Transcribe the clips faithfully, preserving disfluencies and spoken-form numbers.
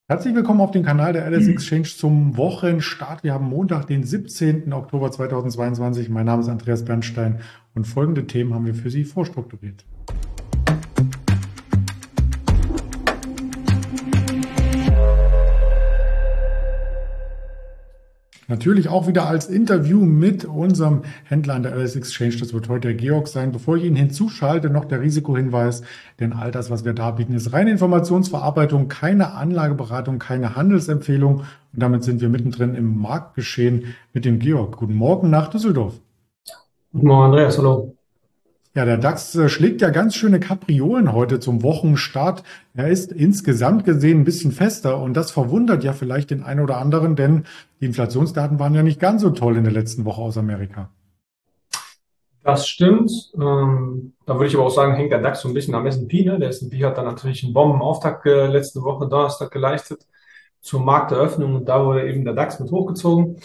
Herzlich willkommen auf dem Kanal der L S Exchange zum Wochenstart. Wir haben Montag, den siebzehnten Oktober zweitausendzweiundzwanzig. Mein Name ist Andreas Bernstein und folgende Themen haben wir für Sie vorstrukturiert. Natürlich auch wieder als Interview mit unserem Händler an der L S Exchange. Das wird heute der Georg sein. Bevor ich ihn hinzuschalte, noch der Risikohinweis. Denn all das, was wir da bieten, ist reine Informationsverarbeitung, keine Anlageberatung, keine Handelsempfehlung. Und damit sind wir mittendrin im Marktgeschehen mit dem Georg. Guten Morgen nach Düsseldorf. Guten Morgen, Andreas, hallo. Ja, der DAX äh, schlägt ja ganz schöne Kapriolen heute zum Wochenstart. Er ist insgesamt gesehen ein bisschen fester und das verwundert ja vielleicht den einen oder anderen, denn die Inflationsdaten waren ja nicht ganz so toll in der letzten Woche aus Amerika. Das stimmt. Ähm, da würde ich aber auch sagen, hängt der DAX so ein bisschen am S und P, ne? Der S und P hat dann natürlich einen Bombenauftakt äh, letzte Woche Donnerstag geleistet zur Markteröffnung und da wurde eben der DAX mit hochgezogen.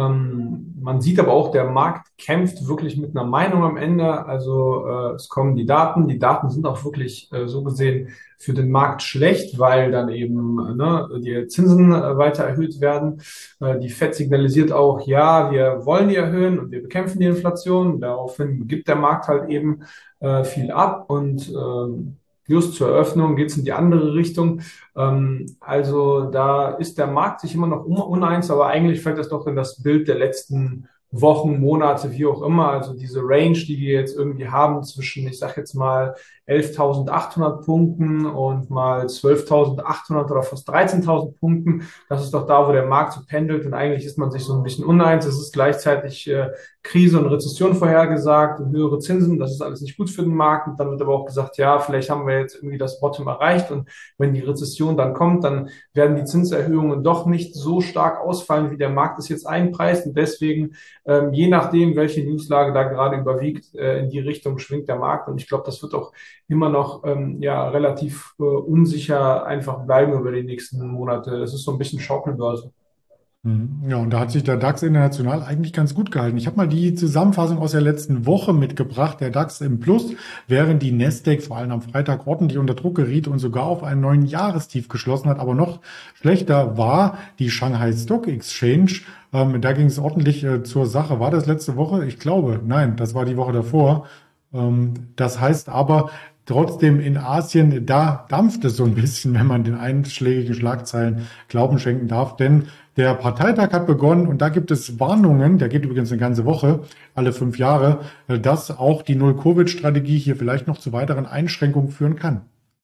Ähm, man sieht aber auch, der Markt kämpft wirklich mit einer Meinung am Ende. Also äh, es kommen die Daten. Die Daten sind auch wirklich äh, so gesehen für den Markt schlecht, weil dann eben äh, ne, die Zinsen äh, weiter erhöht werden. Äh, die Fed signalisiert auch, ja, wir wollen die erhöhen und wir bekämpfen die Inflation. Daraufhin gibt der Markt halt eben äh, viel ab und ähm, just zur Eröffnung geht es in die andere Richtung. Ähm, also da ist der Markt sich immer noch un- uneins, aber eigentlich fällt das doch in das Bild der letzten Wochen, Monate, wie auch immer. Also diese Range, die wir jetzt irgendwie haben zwischen, ich sag jetzt mal, elftausendachthundert Punkten und mal zwölftausendachthundert oder fast dreizehntausend Punkten. Das ist doch da, wo der Markt so pendelt und eigentlich ist man sich so ein bisschen uneins. Es ist gleichzeitig äh, Krise und Rezession vorhergesagt und höhere Zinsen. Das ist alles nicht gut für den Markt. Und dann wird aber auch gesagt, ja, vielleicht haben wir jetzt irgendwie das Bottom erreicht und wenn die Rezession dann kommt, dann werden die Zinserhöhungen doch nicht so stark ausfallen, wie der Markt es jetzt einpreist. Und deswegen, ähm, je nachdem, welche Newslage da gerade überwiegt, äh, in die Richtung schwingt der Markt. Und ich glaube, das wird auch immer noch ähm, ja, relativ äh, unsicher einfach bleiben über die nächsten Monate. Das ist so ein bisschen Schaukelbörse. Mhm. Ja, und da hat sich der DAX international eigentlich ganz gut gehalten. Ich habe mal die Zusammenfassung aus der letzten Woche mitgebracht. Der DAX im Plus, während die Nasdaq vor allem am Freitag ordentlich unter Druck geriet und sogar auf einen neuen Jahrestief geschlossen hat. Aber noch schlechter war die Shanghai Stock Exchange. Ähm, da ging es ordentlich äh, zur Sache. War das letzte Woche? Ich glaube, nein, das war die Woche davor. Ähm, das heißt aber, trotzdem in Asien, da dampft es so ein bisschen, wenn man den einschlägigen Schlagzeilen Glauben schenken darf. Denn der Parteitag hat begonnen und da gibt es Warnungen, der geht übrigens eine ganze Woche, alle fünf Jahre, äh, dass auch die Null-Covid-Strategie hier vielleicht noch zu weiteren Einschränkungen führen kann.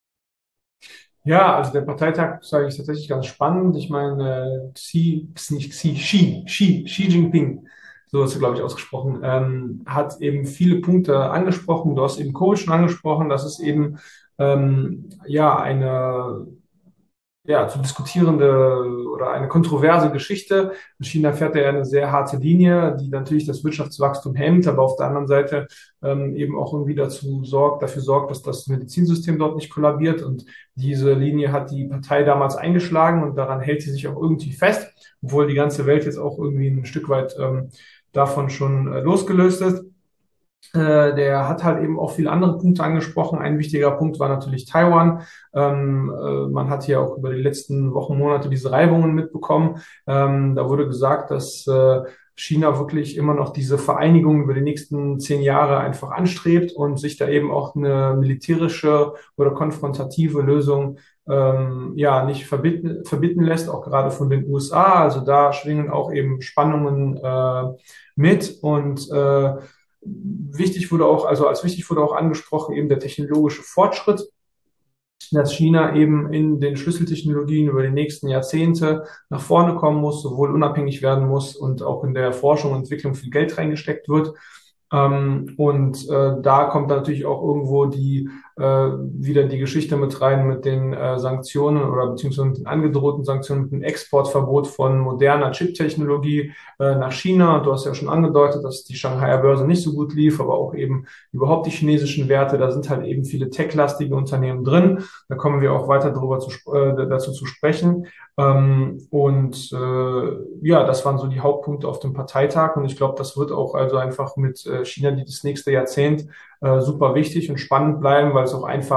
Ja, also der Parteitag sage ich tatsächlich ganz spannend. Ich meine, Xi, ist nicht Xi, Xi, Xi, Xi Jinping, so ist er, glaube ich, ausgesprochen, ähm, hat eben viele Punkte angesprochen. Du hast eben Covid schon angesprochen. Das ist eben ähm, ja eine ja, zu diskutierende oder eine kontroverse Geschichte. In China fährt er ja eine sehr harte Linie, die natürlich das Wirtschaftswachstum hemmt, aber auf der anderen Seite ähm, eben auch irgendwie dazu sorgt, dafür sorgt, dass das Medizinsystem dort nicht kollabiert. Und diese Linie hat die Partei damals eingeschlagen und daran hält sie sich auch irgendwie fest, obwohl die ganze Welt jetzt auch irgendwie ein Stück weit ähm, davon schon äh, losgelöst ist. Äh, der hat halt eben auch viele andere Punkte angesprochen. Ein wichtiger Punkt war natürlich Taiwan. Ähm, äh, man hat hier auch über die letzten Wochen, Monate diese Reibungen mitbekommen. Ähm, da wurde gesagt, dass äh, China wirklich immer noch diese Vereinigung über die nächsten zehn Jahre einfach anstrebt und sich da eben auch eine militärische oder konfrontative Lösung ähm, ja nicht verbieten, verbieten lässt, auch gerade von den U S A. Also da schwingen auch eben Spannungen äh, mit und äh, Wichtig wurde auch, also als wichtig wurde auch angesprochen, eben der technologische Fortschritt, dass China eben in den Schlüsseltechnologien über die nächsten Jahrzehnte nach vorne kommen muss, sowohl unabhängig werden muss und auch in der Forschung und Entwicklung viel Geld reingesteckt wird. Ähm, und äh, da kommt dann natürlich auch irgendwo die äh, wieder die Geschichte mit rein mit den äh, Sanktionen oder beziehungsweise mit den angedrohten Sanktionen, mit dem Exportverbot von moderner Chip-Technologie äh, nach China. Du hast ja schon angedeutet, dass die Shanghaier Börse nicht so gut lief, aber auch eben überhaupt die chinesischen Werte. Da sind halt eben viele tech-lastige Unternehmen drin. Da kommen wir auch weiter darüber zu, äh, dazu zu sprechen. Ähm, und äh, ja, das waren so die Hauptpunkte auf dem Parteitag. Und ich glaube, das wird auch also einfach mit äh, China die das nächste Jahrzehnt äh, super wichtig und spannend bleiben, weil es auch einfach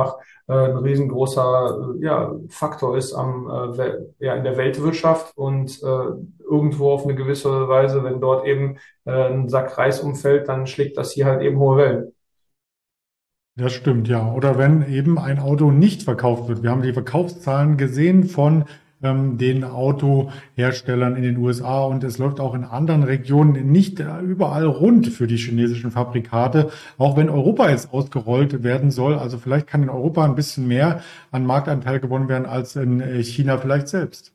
äh, ein riesengroßer äh, ja, Faktor ist am, äh, Wel- ja, in der Weltwirtschaft und äh, irgendwo auf eine gewisse Weise, wenn dort eben äh, ein Sack Reis umfällt, dann schlägt das hier halt eben hohe Wellen. Das stimmt, ja. Oder wenn eben ein Auto nicht verkauft wird. Wir haben die Verkaufszahlen gesehen von ähm, den Autoherstellern in den U S A und es läuft auch in anderen Regionen nicht äh, überall rund für die chinesischen Fabrikate, auch wenn Europa jetzt ausgerollt werden soll. Also vielleicht kann in Europa ein bisschen mehr an Marktanteil gewonnen werden als in äh, China vielleicht selbst.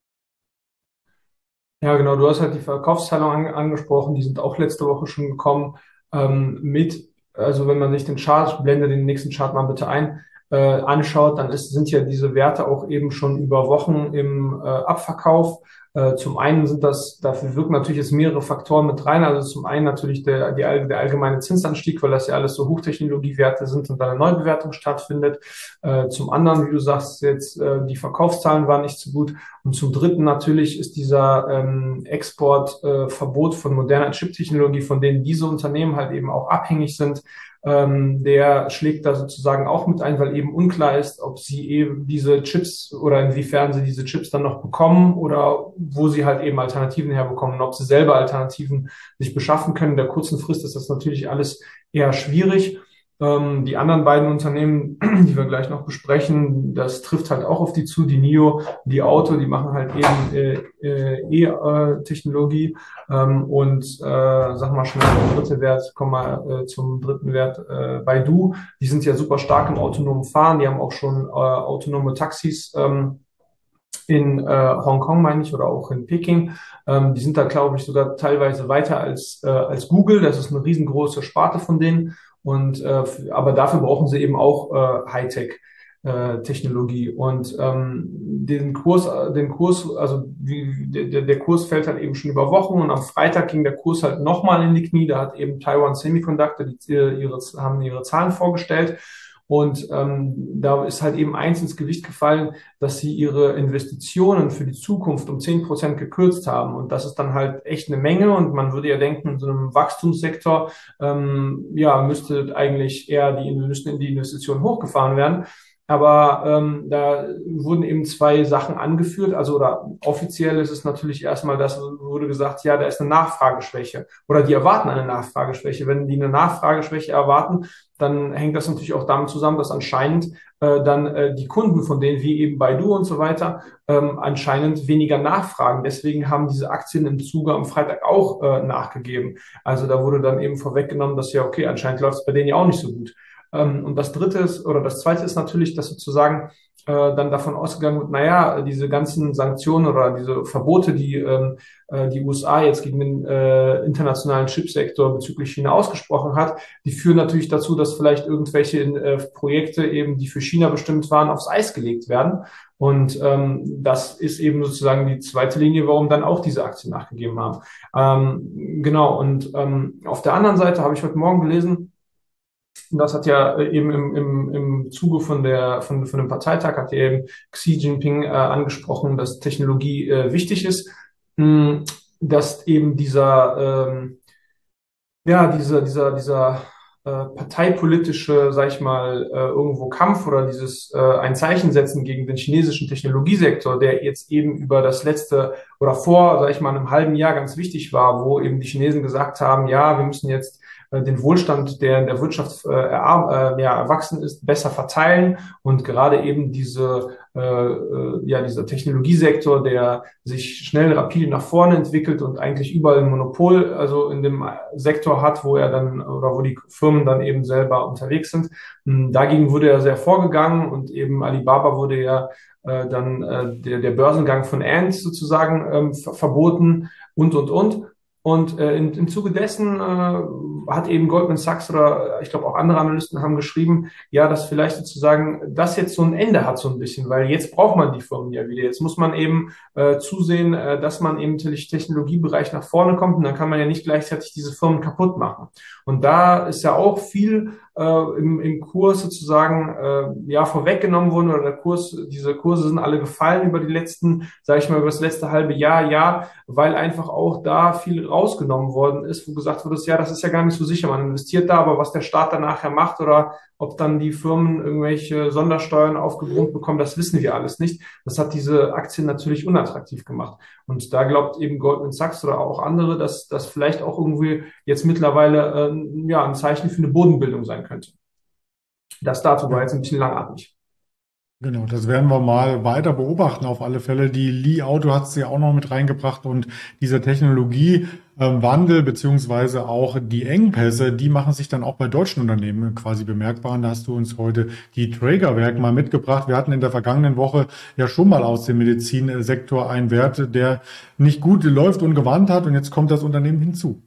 Ja, genau. Du hast halt die Verkaufszahlen an, angesprochen. Die sind auch letzte Woche schon gekommen. Ähm, mit, also wenn man sich den Chart, ich blende den nächsten Chart mal bitte ein, äh, anschaut, dann ist, sind ja diese Werte auch eben schon über Wochen im äh, Abverkauf. Äh, zum einen sind das, dafür wirken natürlich jetzt mehrere Faktoren mit rein. Also zum einen natürlich der, die, all- der allgemeine Zinsanstieg, weil das ja alles so Hochtechnologiewerte sind und dann eine Neubewertung stattfindet. Äh, zum anderen, wie du sagst, jetzt äh, die Verkaufszahlen waren nicht so gut. Und zum Dritten natürlich ist dieser ähm, Exportverbot äh, Verbot von moderner Chip-Technologie, von denen diese Unternehmen halt eben auch abhängig sind, ähm, der schlägt da sozusagen auch mit ein, weil eben unklar ist, ob sie eben diese Chips oder inwiefern sie diese Chips dann noch bekommen oder wo sie halt eben Alternativen herbekommen, ob sie selber Alternativen sich beschaffen können. In der kurzen Frist ist das natürlich alles eher schwierig. Ähm, die anderen beiden Unternehmen, die wir gleich noch besprechen, das trifft halt auch auf die zu, die NIO, die Auto, die machen halt eben äh, äh, E-Technologie. Ähm, und äh, sag mal schnell, der dritte Wert, komm mal äh, zum dritten Wert, äh, Baidu. Die sind ja super stark im autonomen Fahren, die haben auch schon äh, autonome Taxis ähm, in äh, Hongkong, meine ich, oder auch in Peking. Ähm, die sind da, glaube ich, sogar teilweise weiter als, äh, als Google. Das ist eine riesengroße Sparte von denen. Und äh, aber dafür brauchen sie eben auch äh, Hightech. Äh, Technologie und ähm, den Kurs, äh, den Kurs, also wie, der, der Kurs fällt halt eben schon über Wochen und am Freitag ging der Kurs halt nochmal in die Knie. Da hat eben Taiwan Semiconductor die, ihre, haben ihre Zahlen vorgestellt und ähm, da ist halt eben eins ins Gewicht gefallen, dass sie ihre Investitionen für die Zukunft um zehn Prozent gekürzt haben. Und das ist dann halt echt eine Menge. Und man würde ja denken, in so einem Wachstumssektor, ähm, ja, müsste eigentlich eher die, müssten die Investitionen hochgefahren werden. Aber ähm, da wurden eben zwei Sachen angeführt. Also oder offiziell ist es natürlich erstmal, das wurde gesagt, ja, da ist eine Nachfrageschwäche oder die erwarten eine Nachfrageschwäche. Wenn die eine Nachfrageschwäche erwarten, dann hängt das natürlich auch damit zusammen, dass anscheinend äh, dann äh, die Kunden von denen, wie eben Baidu und so weiter, ähm, anscheinend weniger nachfragen. Deswegen haben diese Aktien im Zuge am Freitag auch äh, nachgegeben. Also da wurde dann eben vorweggenommen, dass ja, okay, anscheinend läuft es bei denen ja auch nicht so gut. Ähm, und das dritte ist, oder das zweite ist natürlich, dass sozusagen äh, dann davon ausgegangen wird, naja, diese ganzen Sanktionen oder diese Verbote, die ähm, äh, die U S A jetzt gegen den äh, internationalen Chipsektor bezüglich China ausgesprochen hat, die führen natürlich dazu, dass vielleicht irgendwelche äh, Projekte eben, die für China bestimmt waren, aufs Eis gelegt werden. Und ähm, das ist eben sozusagen die zweite Linie, warum dann auch diese Aktien nachgegeben haben. Ähm, genau, und ähm, auf der anderen Seite habe ich heute Morgen gelesen, und das hat ja äh, eben im, im, im Zuge von der, von, von dem Parteitag hat ja eben Xi Jinping äh, angesprochen, dass Technologie äh, wichtig ist, mh, dass eben dieser, ähm, ja, dieser, dieser, dieser äh, parteipolitische, sag ich mal, äh, irgendwo Kampf oder dieses äh, ein Zeichen setzen gegen den chinesischen Technologiesektor, der jetzt eben über das letzte oder vor, sag ich mal, einem halben Jahr ganz wichtig war, wo eben die Chinesen gesagt haben, ja, wir müssen jetzt äh, den Wohlstand, der in der Wirtschaft äh, erarm- äh, ja, erwachsen ist, besser verteilen und gerade eben diese äh, äh, ja dieser Technologiesektor, der sich schnell rapide nach vorne entwickelt und eigentlich überall ein Monopol, also in dem Sektor hat, wo er dann oder wo die Firmen dann eben selber unterwegs sind. Hm, Dagegen wurde er sehr vorgegangen und eben Alibaba wurde ja äh, dann äh, der, der Börsengang von Ant sozusagen ähm, ver verboten und und und. Und äh, in, im Zuge dessen äh, hat eben Goldman Sachs oder äh, ich glaube auch andere Analysten haben geschrieben, ja, dass vielleicht sozusagen das jetzt so ein Ende hat so ein bisschen, weil jetzt braucht man die Firmen ja wieder. Jetzt muss man eben äh, zusehen, äh, dass man eben im Technologiebereich nach vorne kommt und dann kann man ja nicht gleichzeitig diese Firmen kaputt machen. Und da ist ja auch viel äh, im, im Kurs sozusagen äh, ja vorweggenommen worden oder der Kurs, diese Kurse sind alle gefallen über die letzten, sage ich mal, über das letzte halbe Jahr, ja, weil einfach auch da viel rausgenommen worden ist, wo gesagt wurde, ja, das ist ja gar nicht so sicher. Man investiert da, aber was der Staat dann nachher macht oder Ob dann die Firmen irgendwelche Sondersteuern aufgebrummt bekommen, das wissen wir alles nicht. Das hat diese Aktien natürlich unattraktiv gemacht. Und da glaubt eben Goldman Sachs oder auch andere, dass das vielleicht auch irgendwie jetzt mittlerweile äh, ja, ein Zeichen für eine Bodenbildung sein könnte. Das dazu war Ja. jetzt ein bisschen langatmig. Genau, das werden wir mal weiter beobachten auf alle Fälle. Die Li Auto hat es ja auch noch mit reingebracht und dieser Technologiewandel beziehungsweise auch die Engpässe, die machen sich dann auch bei deutschen Unternehmen quasi bemerkbar. Und da hast du uns heute die Drägerwerk mal mitgebracht. Wir hatten in der vergangenen Woche ja schon mal aus dem Medizinsektor einen Wert, der nicht gut läuft und gewarnt hat und jetzt kommt das Unternehmen hinzu.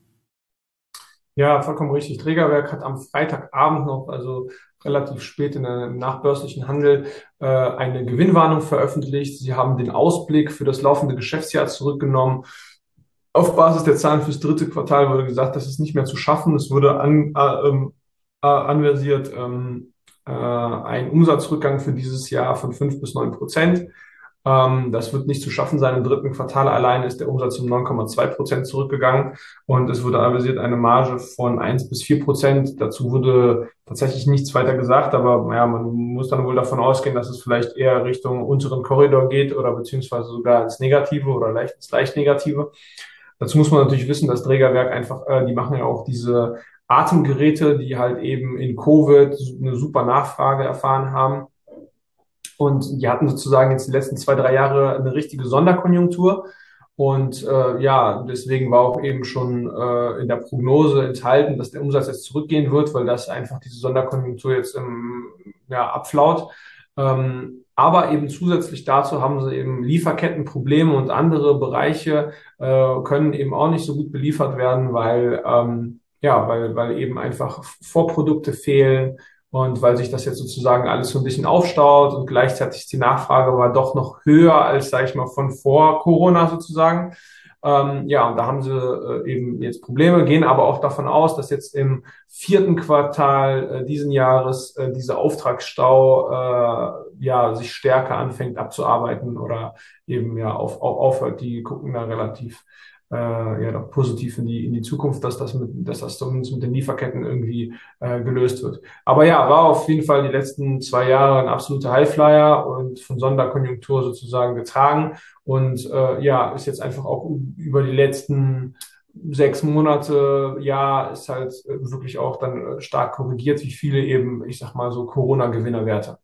Ja, vollkommen richtig. Trägerwerk hat am Freitagabend noch, also relativ spät in der, im nachbörslichen Handel, äh, eine Gewinnwarnung veröffentlicht. Sie haben den Ausblick für das laufende Geschäftsjahr zurückgenommen. Auf Basis der Zahlen fürs dritte Quartal wurde gesagt, das ist nicht mehr zu schaffen. Es wurde an, äh, ähm, äh, anversiert ähm, äh, ein Umsatzrückgang für dieses Jahr von fünf bis neun Prozent. Ähm, das wird nicht zu schaffen sein. Im dritten Quartal allein ist der Umsatz um neun Komma zwei Prozent zurückgegangen und es wurde avisiert eine Marge von eins bis vier Prozent. Dazu wurde tatsächlich nichts weiter gesagt, aber ja, man muss dann wohl davon ausgehen, dass es vielleicht eher Richtung unteren Korridor geht oder beziehungsweise sogar ins Negative oder leicht ins leicht Negative. Dazu muss man natürlich wissen, das Trägerwerk einfach, äh, die machen ja auch diese Atemgeräte, die halt eben in Covid eine super Nachfrage erfahren haben. Und die hatten sozusagen jetzt die letzten zwei, drei Jahre eine richtige Sonderkonjunktur. Und äh, ja, deswegen war auch eben schon äh, in der Prognose enthalten, dass der Umsatz jetzt zurückgehen wird, weil das einfach diese Sonderkonjunktur jetzt ähm, ja, abflaut. Ähm, aber eben zusätzlich dazu haben sie eben Lieferkettenprobleme und andere Bereiche äh, können eben auch nicht so gut beliefert werden, weil ähm, ja, weil, weil eben einfach Vorprodukte fehlen und weil sich das jetzt sozusagen alles so ein bisschen aufstaut und gleichzeitig ist die Nachfrage war doch noch höher als, sage ich mal, von vor Corona sozusagen. Ähm, ja, und da haben sie äh, eben jetzt Probleme, gehen aber auch davon aus, dass jetzt im vierten Quartal äh, diesen Jahres äh, dieser Auftragsstau äh, ja sich stärker anfängt abzuarbeiten oder eben ja auf, auf, aufhört. Die gucken da relativ äh, ja doch positiv in die in die Zukunft, dass das mit, dass das zumindest mit den Lieferketten irgendwie äh, gelöst wird. Aber ja, war auf jeden Fall die letzten zwei Jahre ein absoluter Highflyer und von Sonderkonjunktur sozusagen getragen. Und äh, ja, ist jetzt einfach auch über die letzten sechs Monate, ja, ist halt äh, wirklich auch dann äh, stark korrigiert, wie viele eben, ich sag mal so Corona-Gewinnerwerte.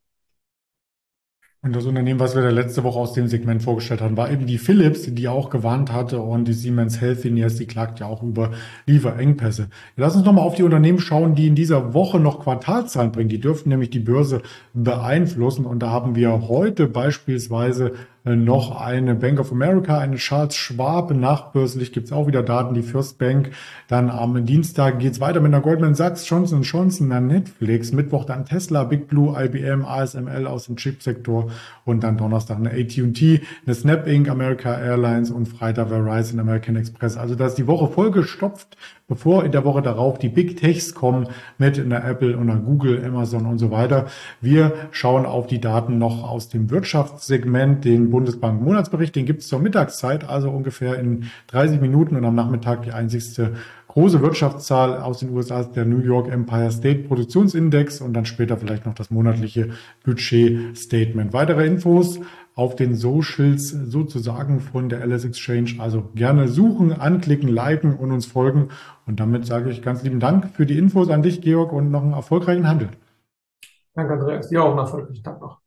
Und das Unternehmen, was wir da letzte Woche aus dem Segment vorgestellt haben, war eben die Philips, die auch gewarnt hatte und die Siemens Healthineers, die klagt ja auch über Lieferengpässe. Lass uns nochmal auf die Unternehmen schauen, die in dieser Woche noch Quartalszahlen bringen. Die dürften nämlich die Börse beeinflussen. Und da haben wir heute beispielsweise noch eine Bank of America, eine Charles Schwab. Nachbörslich gibt es auch wieder Daten, die First Bank. Dann am Dienstag geht es weiter mit einer Goldman Sachs, Johnson und Johnson, dann Netflix. Mittwoch dann Tesla, Big Blue, I B M, A S M L aus dem Chipsektor. Und dann Donnerstag eine A T und T, eine Snap Inc, America Airlines und Freitag Verizon, American Express. Also da ist die Woche vollgestopft, bevor in der Woche darauf die Big Techs kommen mit einer Apple und einer Google, Amazon und so weiter. Wir schauen auf die Daten noch aus dem Wirtschaftssegment, den Bundesbank-Monatsbericht, den gibt es zur Mittagszeit, also ungefähr in dreißig Minuten und am Nachmittag die einzigste große Wirtschaftszahl aus den U S A ist der New York Empire State Produktionsindex und dann später vielleicht noch das monatliche Budget-Statement. Weitere Infos auf den Socials sozusagen von der L S Exchange. Also gerne suchen, anklicken, liken und uns folgen. Und damit sage ich ganz lieben Dank für die Infos an dich, Georg, und noch einen erfolgreichen Handel. Danke, Andreas. Dir auch einen erfolgreichen Tag noch.